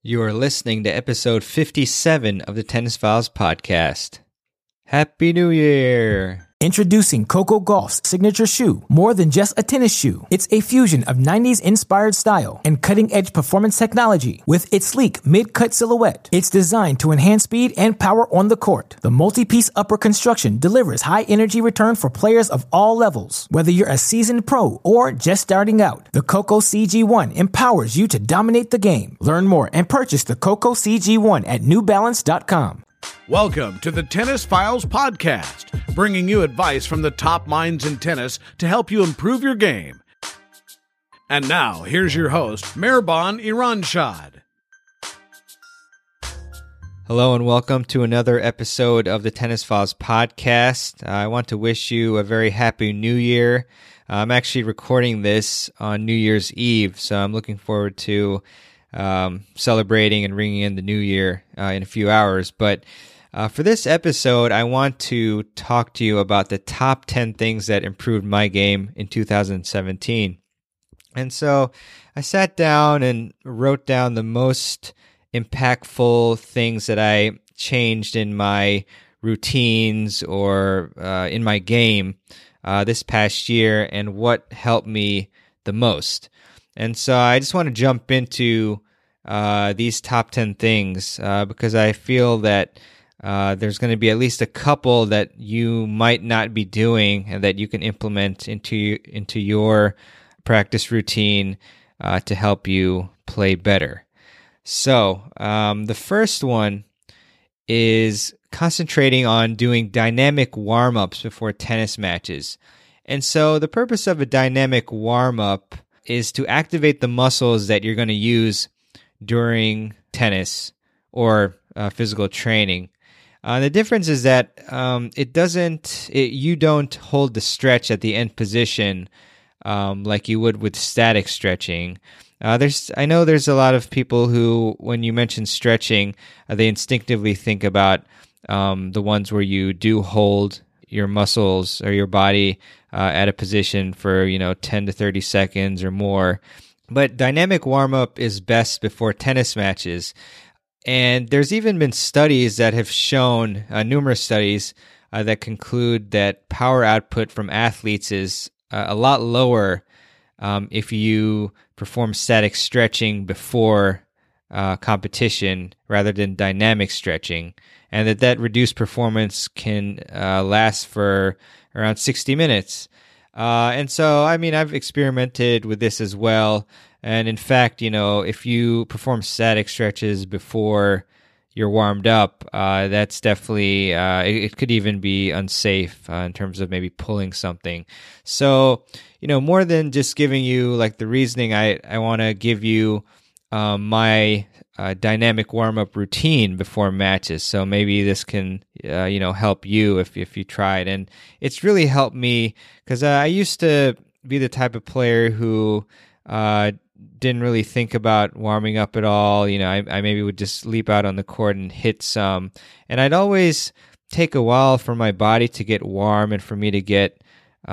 You are listening to episode 57 of the Tennis Files podcast. Happy New Year! Introducing Coco Gauff's signature shoe, more than just a tennis shoe. It's a fusion of 90s-inspired style and cutting-edge performance technology. With its sleek mid-cut silhouette, it's designed to enhance speed and power on the court. The multi-piece upper construction delivers high-energy return for players of all levels. Whether you're a seasoned pro or just starting out, the Coco CG1 empowers you to dominate the game. Learn more and purchase the Coco CG1 at NewBalance.com. Welcome to the Tennis Files podcast, bringing you advice from the top minds in tennis to help you improve your game. And now, here's your host, Mehrbon Iranshad. Hello and welcome to another episode of the Tennis Files podcast. I want to wish you a very happy New Year. I'm actually recording this on New Year's Eve, so I'm looking forward to celebrating and ringing in the new year in a few hours. But for this episode, I want to talk to you about the top 10 things that improved my game in 2017. And so I sat down and wrote down the most impactful things that I changed in my routines or in my game this past year and what helped me the most. And so I just want to jump into these top 10 things because I feel that there's going to be at least a couple that you might not be doing and that you can implement into your practice routine to help you play better. So the first one is concentrating on doing dynamic warm-ups before tennis matches. And so the purpose of a dynamic warm-up is to activate the muscles that you're going to use during tennis or physical training. The difference is that you don't hold the stretch at the end position like you would with static stretching. I know there's a lot of people who, when you mention stretching, they instinctively think about the ones where you do hold your muscles or your body at a position for 10 to 30 seconds or more. But dynamic warm-up is best before tennis matches. And there's even been studies that have shown, numerous studies, that conclude that power output from athletes is a lot lower if you perform static stretching before competition rather than dynamic stretching. And that reduced performance can last for around 60 minutes. And so, I've experimented with this as well. And in fact, if you perform static stretches before you're warmed up, that's definitely, it could even be unsafe in terms of maybe pulling something. So, more than just giving you like the reasoning, I want to give you my dynamic warm-up routine before matches. So maybe this can, help you if you try it. And it's really helped me because I used to be the type of player who didn't really think about warming up at all. I maybe would just leap out on the court and hit some. And I'd always take a while for my body to get warm and for me to get,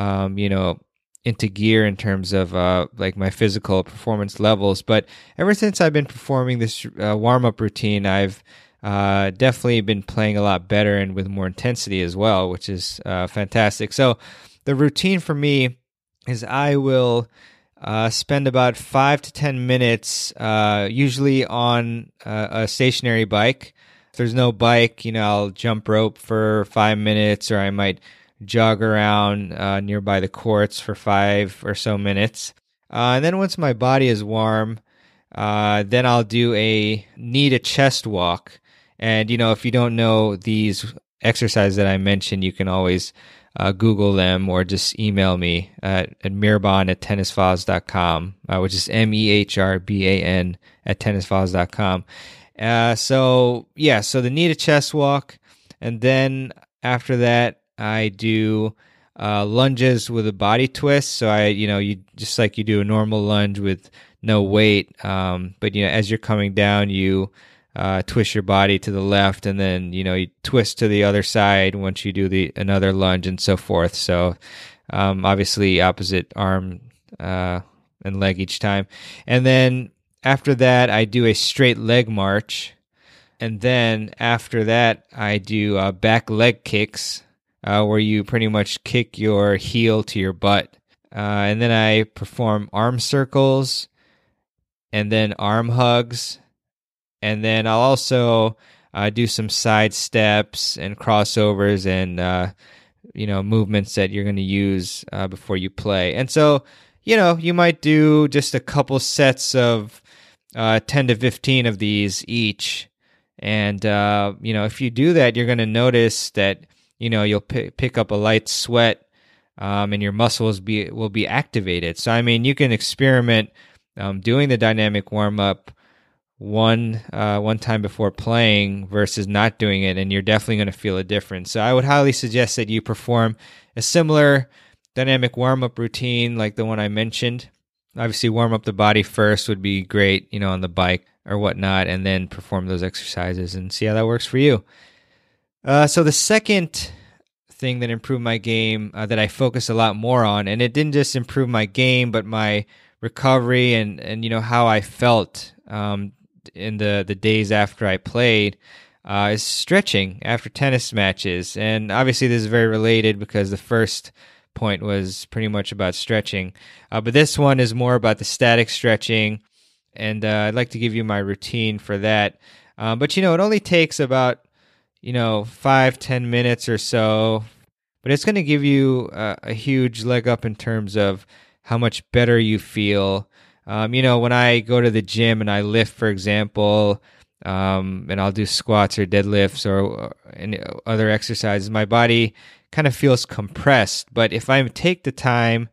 into gear in terms of like my physical performance levels. But ever since I've been performing this warm-up routine, I've definitely been playing a lot better and with more intensity as well, which is fantastic. So the routine for me is I will spend about 5 to 10 minutes usually on a stationary bike. If there's no bike, I'll jump rope for 5 minutes, or I might jog around nearby the courts for 5 or so minutes. And then once my body is warm, then I'll do a knee to chest walk. And, if you don't know these exercises that I mentioned, you can always Google them or just email me at mehrbon@tennisfiles.com, which is MEHRBAN @tennisfiles.com. So the knee to chest walk. And then after that, I do lunges with a body twist. So you just like you do a normal lunge with no weight. But as you're coming down, you twist your body to the left, and then you twist to the other side once you do another lunge, and so forth. So obviously opposite arm and leg each time. And then after that, I do a straight leg march. And then after that, I do back leg kicks, where you pretty much kick your heel to your butt. And then I perform arm circles and then arm hugs. And then I'll also do some side steps and crossovers and, movements that you're going to use before you play. And so, you might do just a couple sets of 10 to 15 of these each. And, if you do that, you're going to notice that, you'll pick up a light sweat and your muscles will be activated. So, you can experiment doing the dynamic warm-up one time before playing versus not doing it, and you're definitely going to feel a difference. So I would highly suggest that you perform a similar dynamic warm-up routine like the one I mentioned. Obviously, warm up the body first would be great, on the bike or whatnot, and then perform those exercises and see how that works for you. So the second thing that improved my game that I focus a lot more on, and it didn't just improve my game, but my recovery and how I felt in the days after I played, is stretching after tennis matches. And obviously this is very related because the first point was pretty much about stretching. But this one is more about the static stretching. And I'd like to give you my routine for that. But it only takes about 5-10 minutes or so. But it's going to give you a huge leg up in terms of how much better you feel. When I go to the gym and I lift, for example, and I'll do squats or deadlifts or any other exercises, my body kind of feels compressed. But if I take the time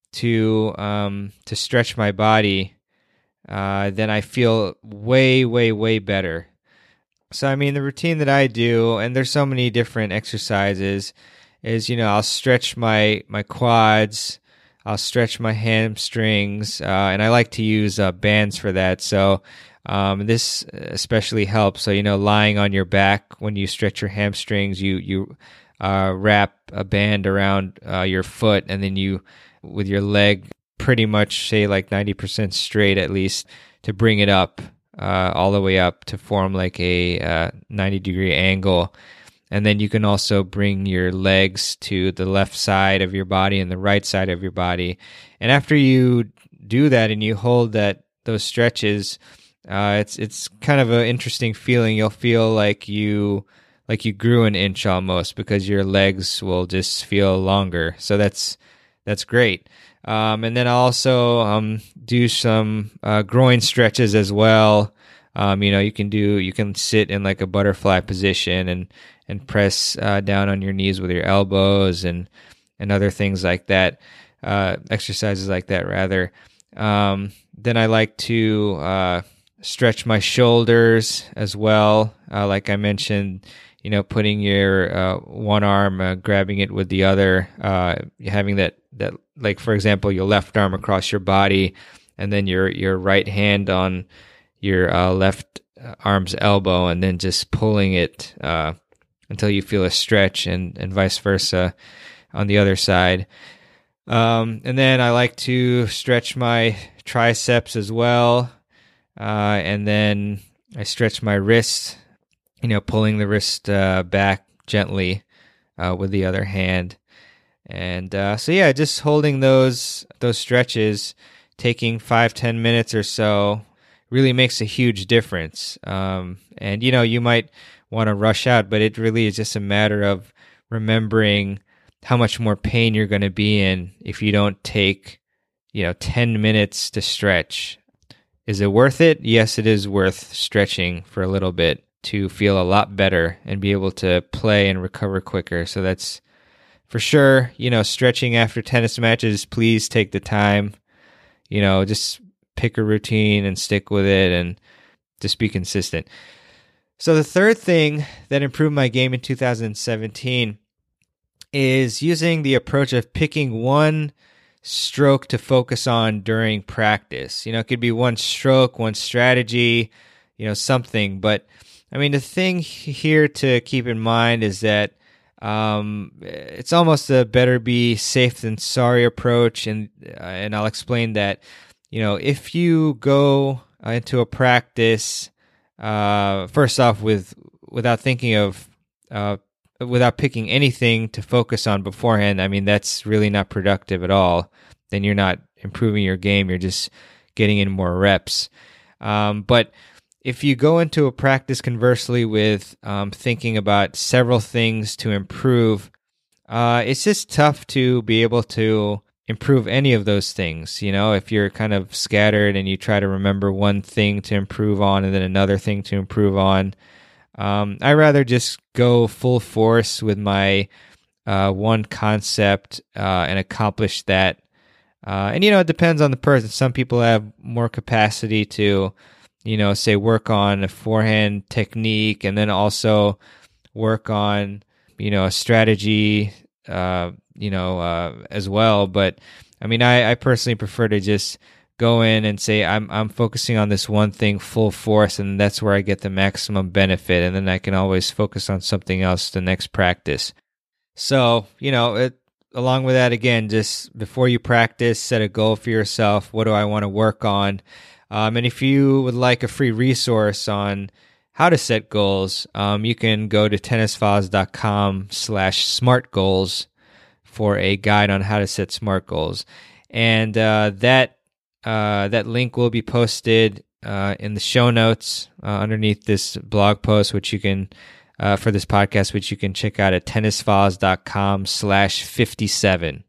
to stretch my body, then I feel way, way, way better. So, the routine that I do, and there's so many different exercises, is, I'll stretch my quads, I'll stretch my hamstrings, and I like to use bands for that. So this especially helps. So, lying on your back when you stretch your hamstrings, you wrap a band around your foot, and then you, with your leg pretty much, say like 90% straight at least, to bring it up all the way up to form like a 90-degree angle. And then you can also bring your legs to the left side of your body and the right side of your body. And after you do that and you hold those stretches, it's kind of an interesting feeling. You'll feel like you grew an inch almost, because your legs will just feel longer. So that's great. And then I'll also do some groin stretches as well. You can sit in like a butterfly position and press down on your knees with your elbows and other things like that, exercises like that rather. Then I like to stretch my shoulders as well. Like I mentioned, putting your one arm, grabbing it with the other, having that, like for example, your left arm across your body, and then your right hand on your left arm's elbow, and then just pulling it until you feel a stretch, and vice versa on the other side. And then I like to stretch my triceps as well. And then I stretch my wrist, pulling the wrist back gently with the other hand. And just holding those stretches, taking 5-10 minutes or so, really makes a huge difference. And you might want to rush out, but it really is just a matter of remembering how much more pain you're going to be in if you don't take 10 minutes to stretch. Is it worth it? Yes, it is worth stretching for a little bit to feel a lot better and be able to play and recover quicker. So that's for sure. Stretching after tennis matches, please take the time. Just pick a routine and stick with it and just be consistent. So the third thing that improved my game in 2017 is using the approach of picking one stroke to focus on during practice. It could be one stroke, one strategy, something. But the thing here to keep in mind is that it's almost a better be safe than sorry approach. And I'll explain that, if you go into a practice, first off, without thinking of, without picking anything to focus on beforehand, I mean, that's really not productive at all. Then you're not improving your game. You're just getting in more reps. But if you go into a practice conversely with thinking about several things to improve, it's just tough to be able to improve any of those things. If you're kind of scattered and you try to remember one thing to improve on and then another thing to improve on, I'd rather just go full force with my one concept and accomplish that. And it depends on the person. Some people have more capacity to, say work on a forehand technique and then also work on, a strategy, as well. But I mean, I personally prefer to just go in and say, I'm focusing on this one thing full force, and that's where I get the maximum benefit. And then I can always focus on something else the next practice. So, along with that, again, just before you practice, set a goal for yourself. What do I want to work on? And if you would like a free resource on how to set goals, you can go to tennisfiles.com/smartgoals for a guide on how to set SMART goals. And that link will be posted in the show notes underneath this blog post, which you can for this podcast, which you can check out at tennisfiles.com/57.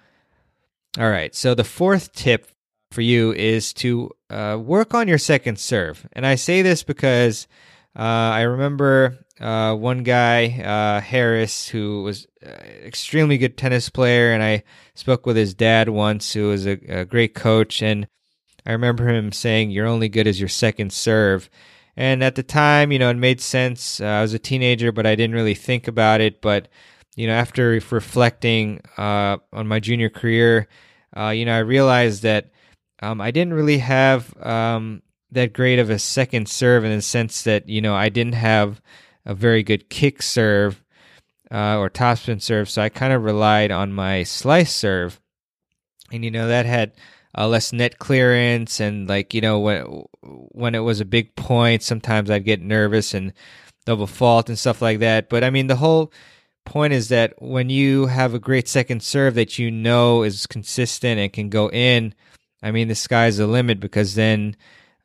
All right. So the fourth tip for you is to work on your second serve. And I say this because I remember one guy, Harris, who was an extremely good tennis player, and I spoke with his dad once, who was a great coach, and I remember him saying, "You're only good as your second serve." And at the time, it made sense. I was a teenager, but I didn't really think about it. But, after reflecting on my junior career, I realized that I didn't really have that great of a second serve, in the sense that, I didn't have a very good kick serve or topspin serve. So I kind of relied on my slice serve. And, that had less net clearance, and when it was a big point, sometimes I'd get nervous and double fault and stuff like that. But I mean, the whole point is that when you have a great second serve that is consistent and can go in, I mean, the sky's the limit, because then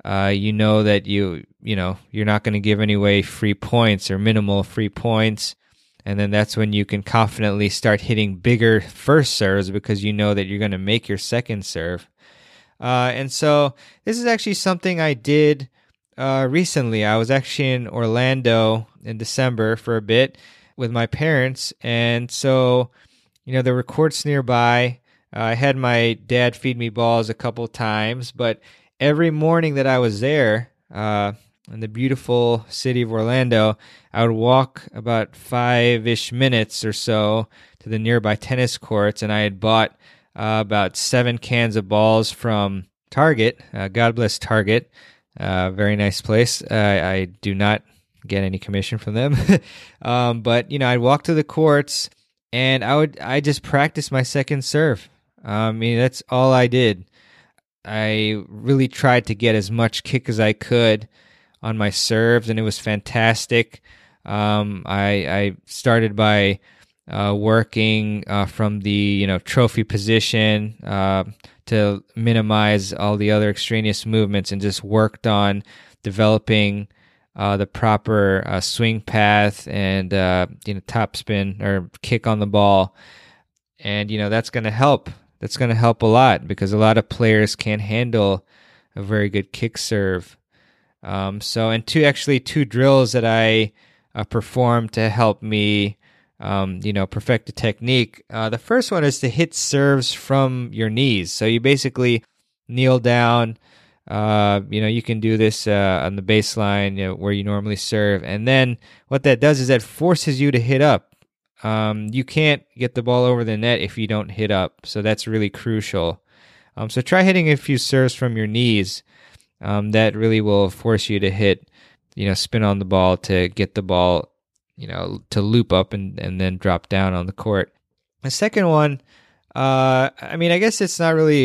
that you're not going to give away free points or minimal free points. And then that's when you can confidently start hitting bigger first serves, because that you're going to make your second serve. And so this is actually something I did recently. I was actually in Orlando in December for a bit with my parents. And so, there were courts nearby. I had my dad feed me balls a couple times, but every morning that I was there in the beautiful city of Orlando, I would walk about 5-ish minutes or so to the nearby tennis courts, and I had bought about 7 cans of balls from Target. God bless Target. Very nice place. I do not get any commission from them. But, I'd walk to the courts, and I just practiced my second serve. I mean, that's all I did. I really tried to get as much kick as I could on my serves, and it was fantastic. I started by working from the trophy position to minimize all the other extraneous movements, and just worked on developing the proper swing path and top spin or kick on the ball. And that's going to help. That's going to help a lot, because a lot of players can't handle a very good kick serve. And two drills that I performed to help me perfect the technique. The first one is to hit serves from your knees. So you basically kneel down. You can do this on the baseline, where you normally serve. And then what that does is that forces you to hit up. You can't get the ball over the net if you don't hit up. So that's really crucial. So try hitting a few serves from your knees. That really will force you to hit, spin on the ball to get the ball, to loop up and then drop down on the court. The second one, I guess it's not really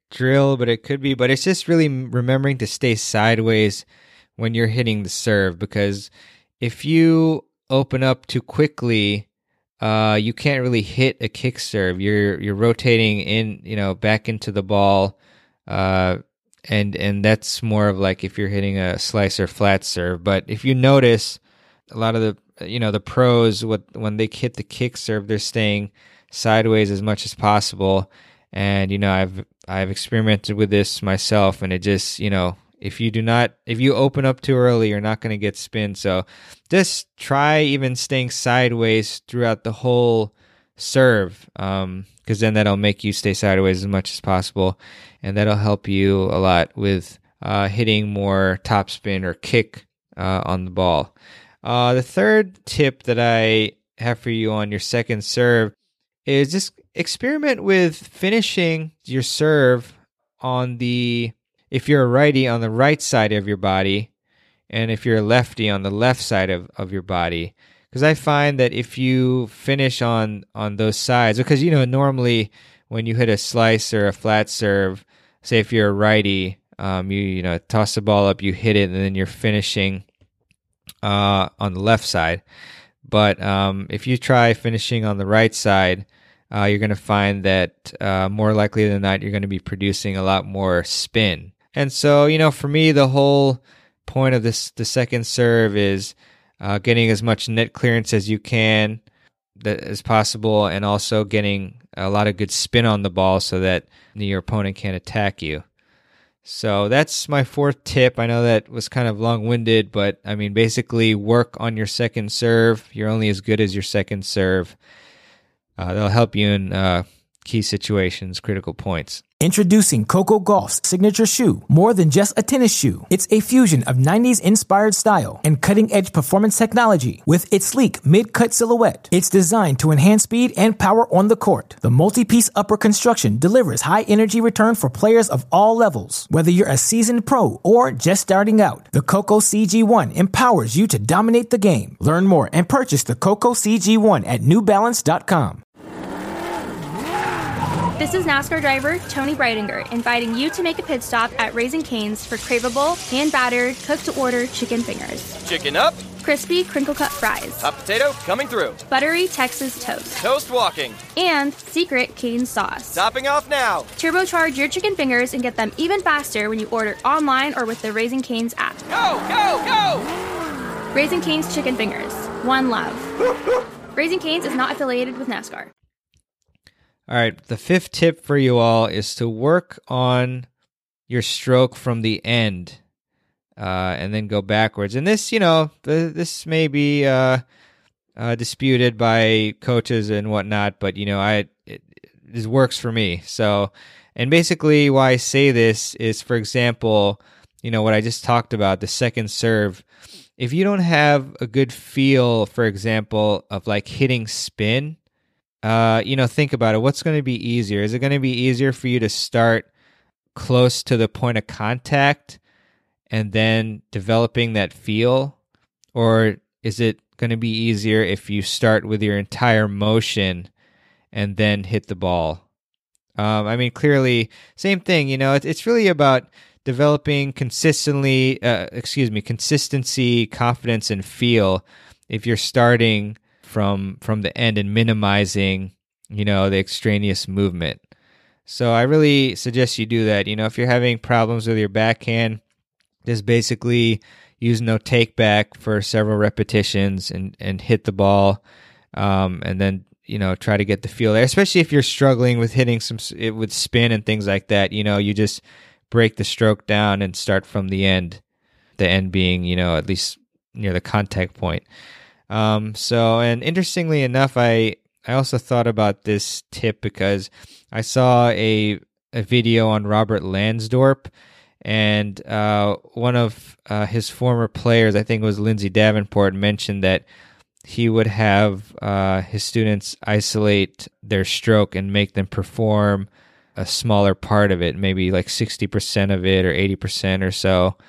drill, but it could be. But it's just really remembering to stay sideways when you're hitting the serve, because if you open up too quickly, you can't really hit a kick serve. You're rotating in, back into the ball, and that's more of like if you're hitting a slice or flat serve. But if you notice, a lot of the pros, when they hit the kick serve, they're staying sideways as much as possible. And I've experimented with this myself, and it just if you open up too early, you're not going to get spin. So just try even staying sideways throughout the whole serve, because then that'll make you stay sideways as much as possible, and that'll help you a lot with hitting more topspin or kick on the ball. The third tip that I have for you on your second serve is just experiment with finishing your serve if you're a righty, on the right side of your body, and if you're a lefty, on the left side of your body. Because I find that if you finish on those sides, because normally when you hit a slice or a flat serve, say if you're a righty, you toss the ball up, you hit it, and then you're finishing on the left side. But if you try finishing on the right side, you're going to find that more likely than not, you're going to be producing a lot more spin. And so, for me, the whole point of the second serve is getting as much net clearance as you can as possible, and also getting a lot of good spin on the ball so that your opponent can't attack you. So that's my fourth tip. I know that was kind of long-winded, but basically work on your second serve. You're only as good as your second serve. They'll help you in key situations, critical points. Introducing Coco Gauff's signature shoe. More than just a tennis shoe, it's a fusion of 90s inspired style and cutting-edge performance technology. With its sleek mid-cut silhouette, it's designed to enhance speed and power on the court. The multi-piece upper construction delivers high-energy return for players of all levels. Whether you're a seasoned pro or just starting out, the Coco CG1 empowers you to dominate the game. Learn more and purchase the Coco CG1 at NewBalance.com. This is NASCAR driver Tony Breidinger inviting you to make a pit stop at Raising Cane's for craveable, hand-battered, cooked-to-order chicken fingers. Chicken up. Crispy, crinkle-cut fries. Hot potato coming through. Buttery Texas toast. Toast walking. And secret Cane sauce. Topping off now. Turbocharge your chicken fingers and get them even faster when you order online or with the Raising Cane's app. Go, go, go! Raising Cane's Chicken Fingers. One love. Raising Cane's is not affiliated with NASCAR. All right, the fifth tip for you all is to work on your stroke from the end, and then go backwards. And this, this may be disputed by coaches and whatnot, but this works for me. So, and basically, why I say this is, for example, what I just talked about, the second serve. If you don't have a good feel, for example, of like hitting spin. Think about it. What's going to be easier? Is it going to be easier for you to start close to the point of contact and then developing that feel? Or is it going to be easier if you start with your entire motion and then hit the ball? Clearly, same thing. It's really about developing consistency, confidence, and feel if you're starting from the end and minimizing, the extraneous movement. So I really suggest you do that. If you're having problems with your backhand, just basically use no take back for several repetitions and hit the ball, and then, try to get the feel there, especially if you're struggling with hitting with spin and things like that. You just break the stroke down and start from the end being, at least near the contact point. And interestingly enough, I also thought about this tip because I saw a video on Robert Lansdorp, and one of his former players, I think it was Lindsay Davenport, mentioned that he would have his students isolate their stroke and make them perform a smaller part of it, maybe like 60% of it or 80% or so.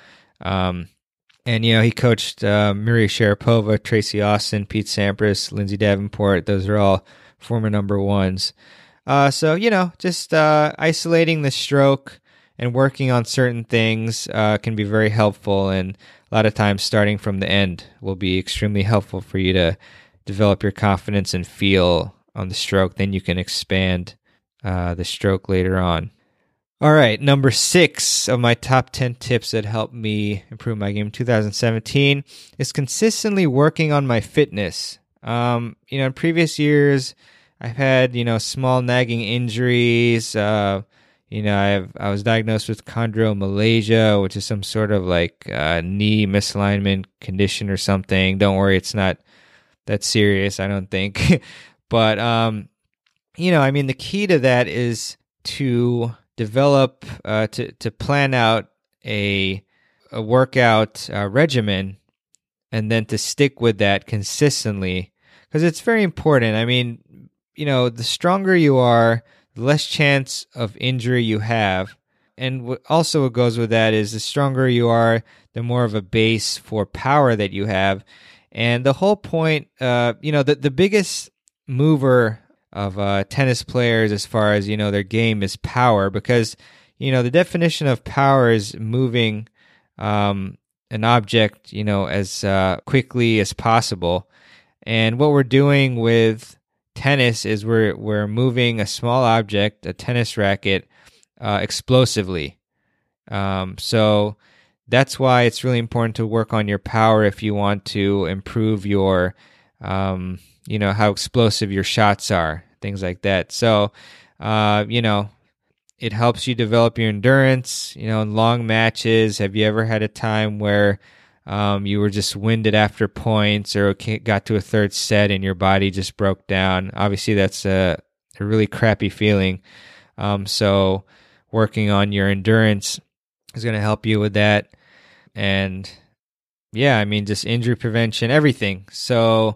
And, he coached Maria Sharapova, Tracy Austin, Pete Sampras, Lindsay Davenport. Those are all former number ones. So, just isolating the stroke and working on certain things can be very helpful. And a lot of times starting from the end will be extremely helpful for you to develop your confidence and feel on the stroke. Then you can expand the stroke later on. All right, number 6 of my top 10 tips that helped me improve my game in 2017 is consistently working on my fitness. In previous years, I've had, small nagging injuries. I was diagnosed with chondromalacia, which is some sort of knee misalignment condition or something. Don't worry, it's not that serious, I don't think. But, the key to that is to develop, to plan out a workout regimen and then to stick with that consistently, because it's very important. The stronger you are, the less chance of injury you have. And what goes with that is the stronger you are, the more of a base for power that you have. And the whole point, the biggest mover of tennis players as far as, their game is power, because, the definition of power is moving an object, as quickly as possible. And what we're doing with tennis is we're moving a small object, a tennis racket, explosively. So that's why it's really important to work on your power if you want to improve your, how explosive your shots are, things like that. So, it helps you develop your endurance, in long matches. Have you ever had a time where you were just winded after points or got to a third set and your body just broke down? Obviously, that's a really crappy feeling. So working on your endurance is going to help you with that. And just injury prevention, everything. So,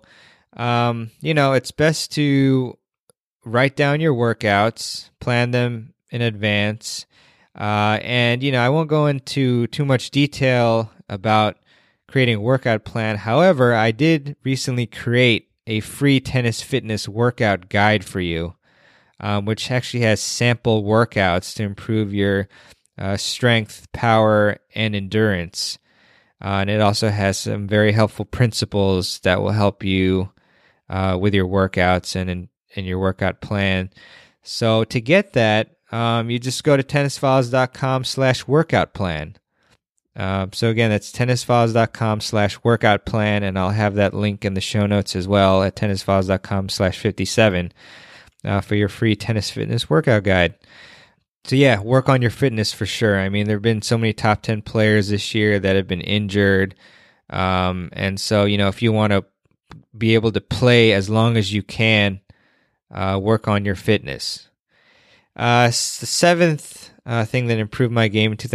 it's best to write down your workouts, plan them in advance. I won't go into too much detail about creating a workout plan. However, I did recently create a free tennis fitness workout guide for you, which actually has sample workouts to improve your strength, power, and endurance. And it also has some very helpful principles that will help you with your workouts and in your workout plan. So to get that, you just go to tennisfiles.com/workout plan. So again, that's tennisfiles.com/workout plan, and I'll have that link in the show notes as well at tennisfiles.com/57 for your free tennis fitness workout guide. So yeah, work on your fitness for sure. There have been so many top 10 players this year that have been injured. And so, if you want to be able to play as long as you can, work on your fitness. The 7th thing that improved my game in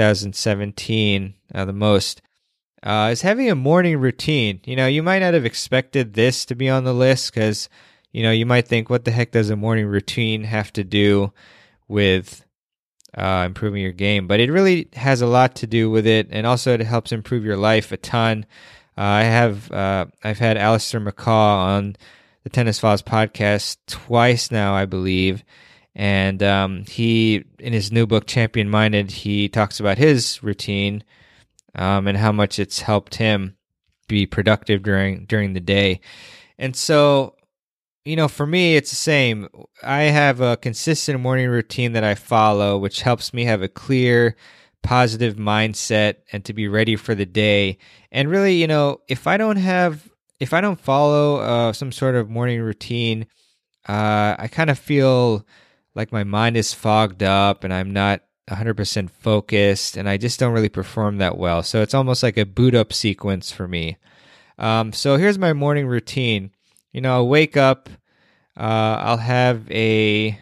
2017 the most is having a morning routine. You might not have expected this to be on the list because, you might think, what the heck does a morning routine have to do with improving your game? But it really has a lot to do with it, and also it helps improve your life a ton. I've had Alistair McCaw on the Tennis Files podcast twice now, I believe. And he, in his new book, Champion Minded, he talks about his routine and how much it's helped him be productive during the day. And so, for me, it's the same. I have a consistent morning routine that I follow, which helps me have a clear, positive mindset and to be ready for the day. And really, if I don't follow some sort of morning routine, I kind of feel like my mind is fogged up and I'm not 100% focused and I just don't really perform that well. So it's almost like a boot up sequence for me. So here's my morning routine. I'll wake up, I'll have a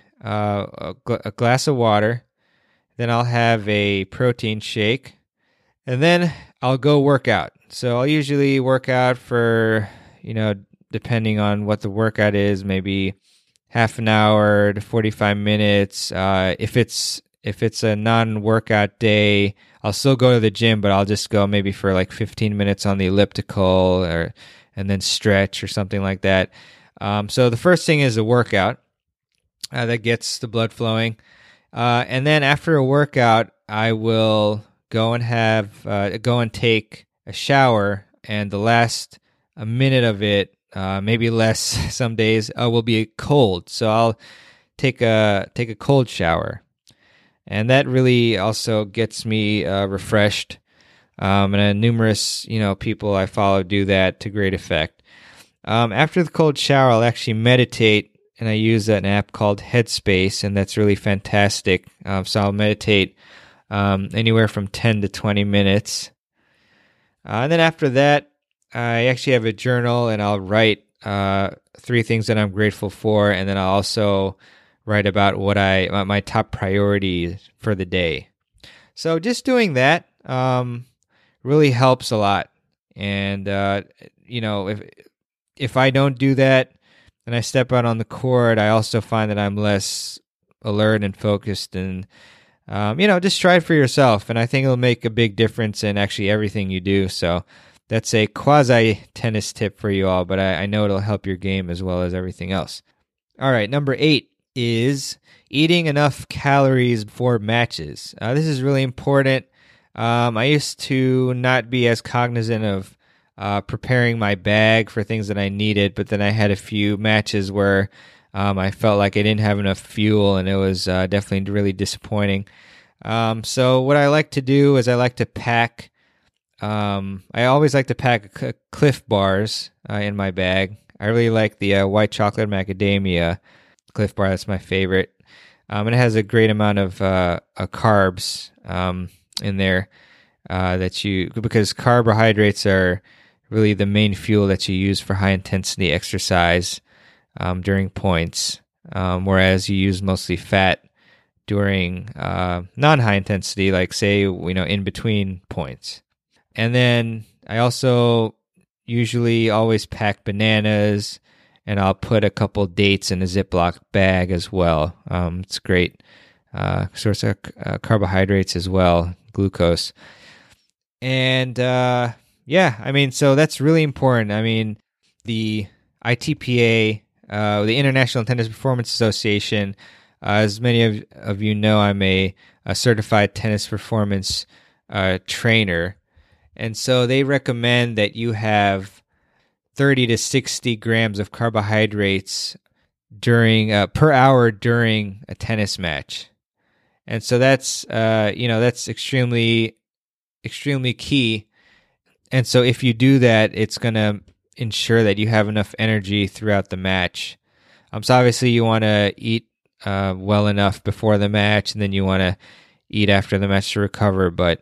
glass of water, then I'll have a protein shake, and then I'll go work out. So I'll usually work out for, depending on what the workout is, maybe half an hour to 45 minutes. If it's a non-workout day, I'll still go to the gym, but I'll just go maybe for like 15 minutes on the elliptical and then stretch or something like that. So the first thing is a workout. that gets the blood flowing. And then after a workout, I will go and take a shower, and the last a minute of it, maybe less some days, will be cold. So I'll take a cold shower, and that really also gets me refreshed. And numerous people I follow do that to great effect. After the cold shower, I'll actually meditate, and I use an app called Headspace, and that's really fantastic. So I'll meditate anywhere from 10 to 20 minutes. And then after that, I actually have a journal, and I'll write 3 things that I'm grateful for, and then I'll also write about my top priorities for the day. So just doing that really helps a lot. And if I don't do that and I step out on the court, I also find that I'm less alert and focused. And just try it for yourself, and I think it'll make a big difference in actually everything you do. So that's a quasi-tennis tip for you all, but I know it'll help your game as well as everything else. All right, number 8 is eating enough calories before matches. This is really important. I used to not be as cognizant of preparing my bag for things that I needed, but then I had a few matches where I felt like I didn't have enough fuel, and it was definitely really disappointing. So what I like to do is I like to pack. I always like to pack Cliff Bars in my bag. I really like the white chocolate macadamia Cliff Bar. That's my favorite. And it has a great amount of carbs in there because carbohydrates are really the main fuel that you use for high intensity exercise during points, whereas you use mostly fat during non-high intensity, like say in between points. And then I also usually always pack bananas, and I'll put a couple dates in a Ziploc bag as well. It's great source of carbohydrates as well, glucose. And so that's really important. The ITPA, the International Tennis Performance Association, as many of you know, I'm a certified tennis performance trainer. And so they recommend that you have 30 to 60 grams of carbohydrates per hour during a tennis match. And so that's extremely, extremely key. And so if you do that, it's going to ensure that you have enough energy throughout the match. So obviously you want to eat well enough before the match, and then you want to eat after the match to recover. But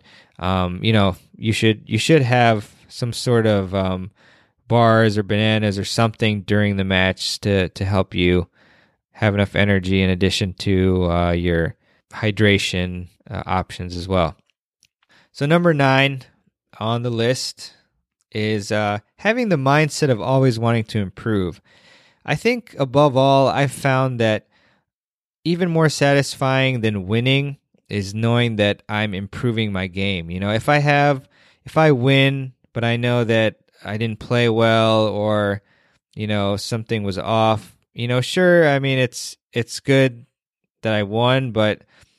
you should have some sort of bars or bananas or something during the match to help you have enough energy in addition to your hydration options as well. So number 9 on the list is having the mindset of always wanting to improve. I think above all, I've found that even more satisfying than winning is knowing that I'm improving my game. If I win, but I know that I didn't play well, or something was off, sure, it's good that I won, but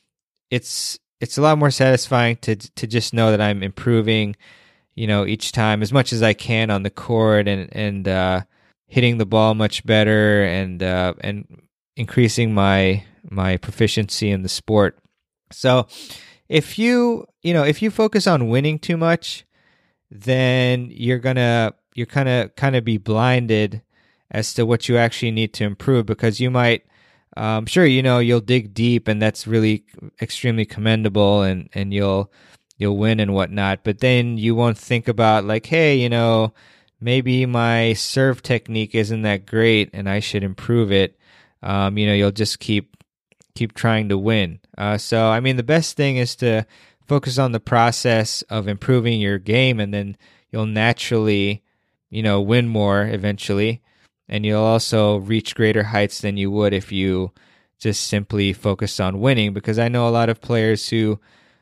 it's a lot more satisfying to just know that I'm improving, each time as much as I can on the court, and hitting the ball much better, and increasing my proficiency in the sport. So if you focus on winning too much, then you're kind of be blinded as to what you actually need to improve, because you might you'll dig deep, and that's really extremely commendable, and you'll win and whatnot, but then you won't think about like, hey, maybe my serve technique isn't that great and I should improve it. You'll just keep trying to win. So the best thing is to focus on the process of improving your game, and then you'll naturally, win more eventually, and you'll also reach greater heights than you would if you just simply focused on winning. Because I know a lot of players who,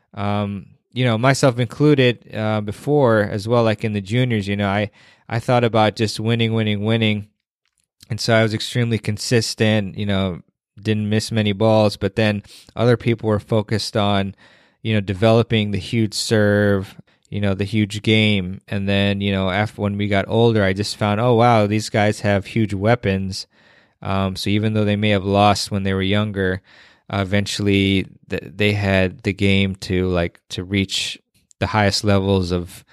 myself included, before as well, like in the juniors, I thought about just winning. And so I was extremely consistent, didn't miss many balls, but then other people were focused on, developing the huge serve, the huge game. And then, after when we got older, I just found, oh, wow, these guys have huge weapons. So even though they may have lost when they were younger, eventually they had the game to reach the highest levels of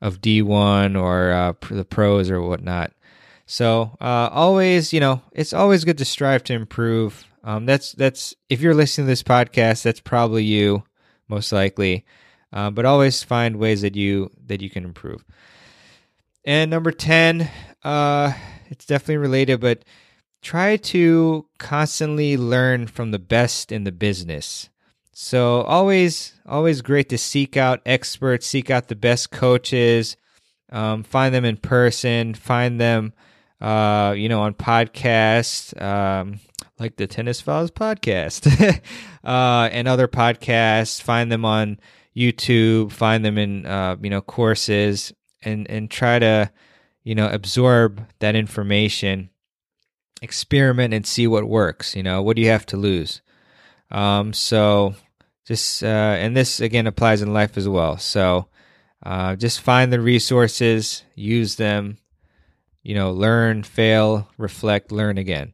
D1 or the pros or whatnot. So always, it's always good to strive to improve. That's if you're listening to this podcast, that's probably you, most likely. But always find ways that you can improve. And number 10, it's definitely related, but try to constantly learn from the best in the business. So always great to seek out experts, seek out the best coaches, find them in person, find them, on podcasts, like the Tennis Files podcast, and other podcasts, find them on YouTube, find them in, courses, and try to, absorb that information, experiment and see what works. What do you have to lose? So just, and this again applies in life as well. So, just find the resources, use them, learn, fail, reflect, learn again.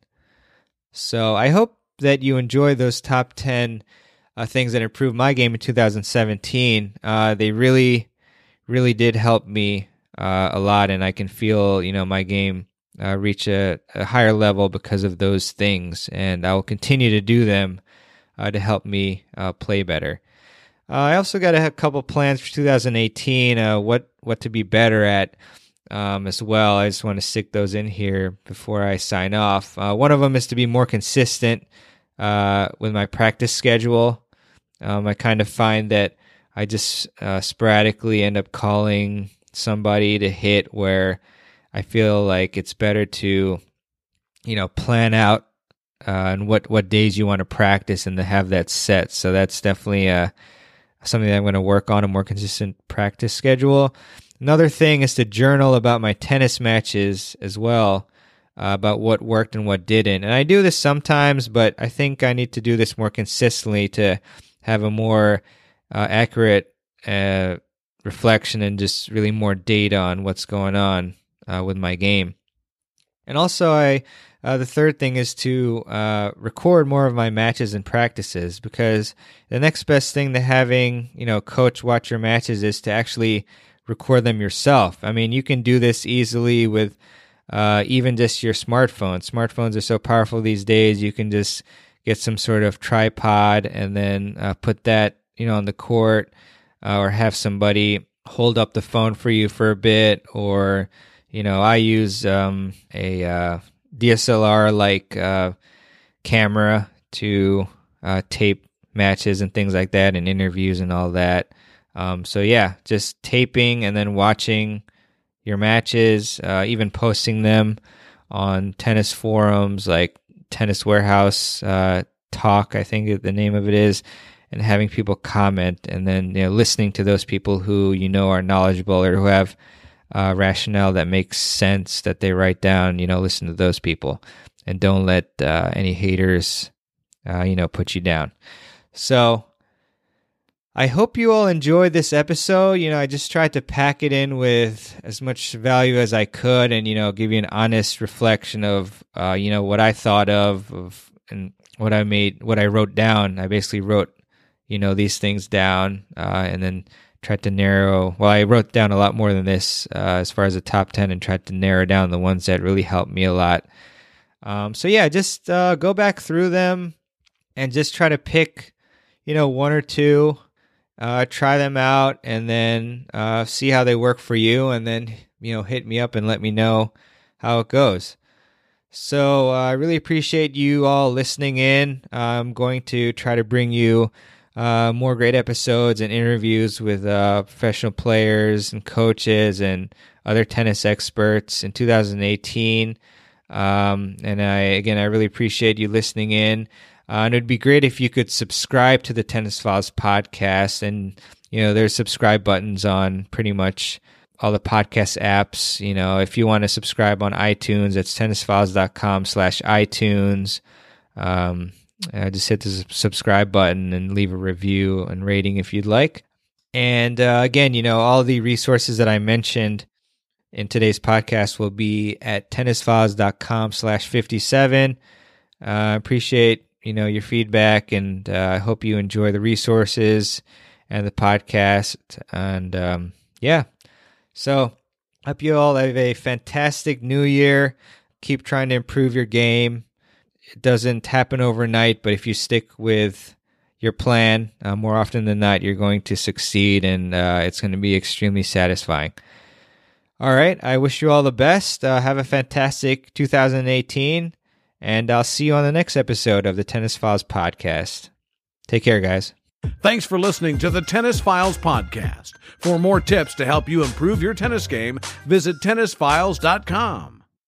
So I hope that you enjoy those top 10 things that improved my game in 2017. They really, really did help me a lot, and I can feel, my game reach a higher level because of those things, and I will continue to do them to help me play better. I also got a couple plans for 2018, what to be better at as well. I just want to stick those in here before I sign off. One of them is to be more consistent with my practice schedule. I kind of find that I just sporadically end up calling somebody to hit where I feel like it's better to, plan out and what days you want to practice and to have that set. So that's definitely something that I'm going to work on, a more consistent practice schedule. Another thing is to journal about my tennis matches as well, about what worked and what didn't. And I do this sometimes, but I think I need to do this more consistently to have a more accurate reflection and just really more data on what's going on with my game. And also, the third thing is to record more of my matches and practices, because the next best thing to having, coach watch your matches is to actually record them yourself. I mean, you can do this easily with even just your smartphone. Smartphones are so powerful these days. You can just get some sort of tripod and then put that, on the court, or have somebody hold up the phone for you for a bit. Or, I use a DSLR-like camera to tape matches and things like that, and interviews and all that. So yeah, just taping and then watching your matches, even posting them on tennis forums like Tennis Warehouse Talk, I think the name of it is, and having people comment, and then listening to those people who are knowledgeable or who have rationale that makes sense that they write down. Listen to those people, and don't let any haters put you down. So I hope you all enjoyed this episode. I just tried to pack it in with as much value as I could, and give you an honest reflection of what I thought of and what I wrote down. I basically wrote these things down, and then tried to narrow. Well, I wrote down a lot more than this as far as the top 10, and tried to narrow down the ones that really helped me a lot. So yeah, just go back through them and just try to pick one or two. Try them out, and then see how they work for you, and then hit me up and let me know how it goes. So I really appreciate you all listening in. I'm going to try to bring you more great episodes and interviews with professional players and coaches and other tennis experts in 2018. And I really appreciate you listening in. And it'd be great if you could subscribe to the Tennis Files podcast. And, there's subscribe buttons on pretty much all the podcast apps. If you want to subscribe on iTunes, it's tennisfiles.com/iTunes. Just hit the subscribe button and leave a review and rating if you'd like. And again, all the resources that I mentioned in today's podcast will be at tennisfiles.com/57. I appreciate, your feedback, and I hope you enjoy the resources and the podcast. And so hope you all have a fantastic new year. Keep trying to improve your game. It doesn't happen overnight, but if you stick with your plan, more often than not, you're going to succeed, and it's going to be extremely satisfying. All right, I wish you all the best. Have a fantastic 2018, and I'll see you on the next episode of the Tennis Files podcast. Take care, guys. Thanks for listening to the Tennis Files podcast. For more tips to help you improve your tennis game, visit tennisfiles.com.